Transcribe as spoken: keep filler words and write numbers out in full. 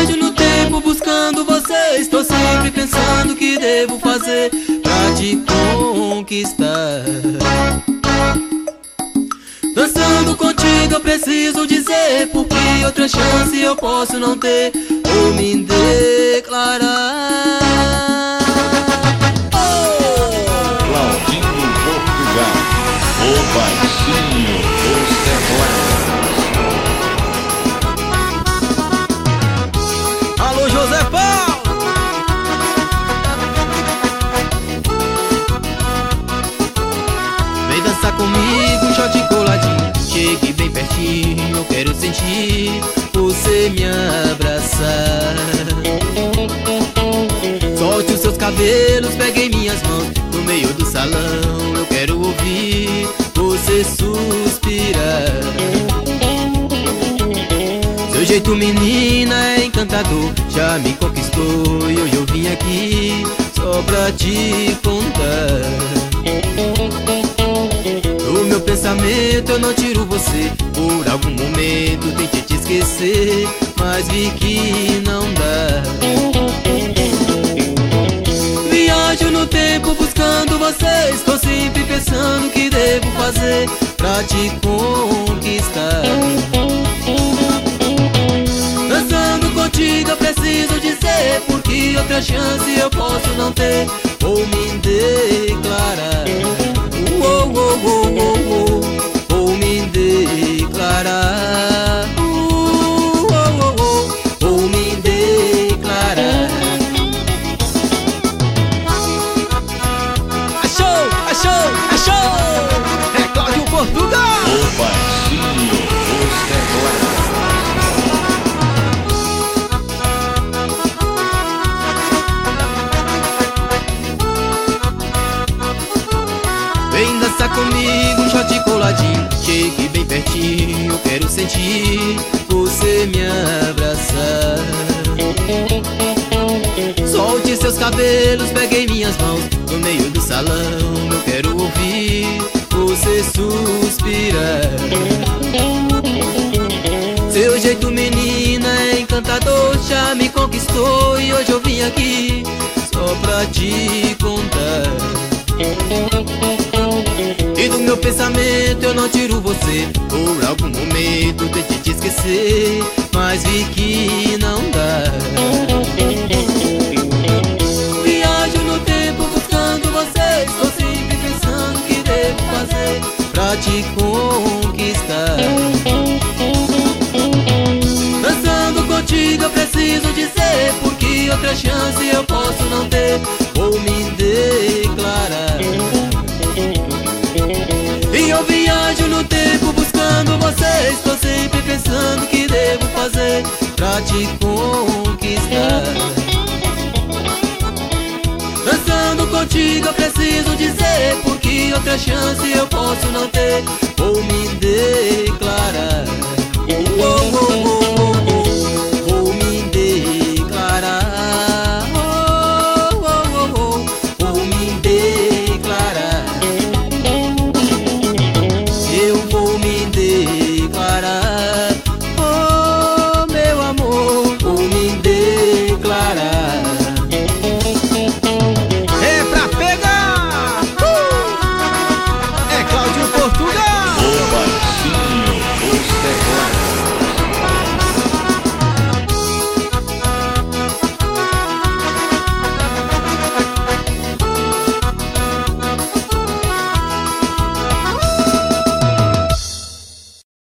Viajo no tempo buscando você, estou sempre pensando o que devo fazer pra te conquistar. Dançando contigo eu preciso dizer, porque outra chance eu posso não ter, ou me declarar. Claudinho Portugal, o baixinho dos teclados. Alô, José Paulo! Vem dançar comigo, um shot coladinho. Chegue bem pertinho, eu quero sentir você me abraçar. Solte os seus cabelos, pegue em minhas mãos. No meio do salão, eu quero ouvir você suspirar. Seu jeito, menina, é encantador, já me conquistou e hoje eu vim aqui só pra te contar. No meu pensamento eu não tiro você, por algum momento tentei te esquecer, mas vi que não dá. Viajo no tempo buscando você, estou sempre pensando o que devo fazer pra te conquistar. Dançando contigo eu preciso dizer, porque outra chance eu posso não ter, ou me declarar. Uou, uou, uou, uou, uou, ou me declarar. Uou, uou, uou, ou me declarar. Achou, achou, achou! É Cláudio Portugal! O baixinho dos teclados. Vem dançar comigo, um shot coladinho. Chegue bem pertinho, eu quero sentir você me abraçar. Solte seus cabelos, pegue em minhas mãos. No meio do salão, eu quero ouvir você suspirar. Seu jeito, menina, é encantador, já me conquistou e hoje eu vim aqui só pra te contar. E do meu pensamento eu não tiro você, por algum momento tentei te esquecer, mas vi que não dá. Viajo no tempo buscando você, estou sempre pensando o que devo fazer pra te conquistar. Dançando contigo eu preciso dizer, porque outra chance eu posso não ter, ou me declarar. E eu viajo no tempo buscando você, estou sempre pensando o que devo fazer pra te conquistar. Dançando contigo eu preciso dizer, porque outra chance eu posso não ter, ou me declarar. Oh, oh, oh, oh.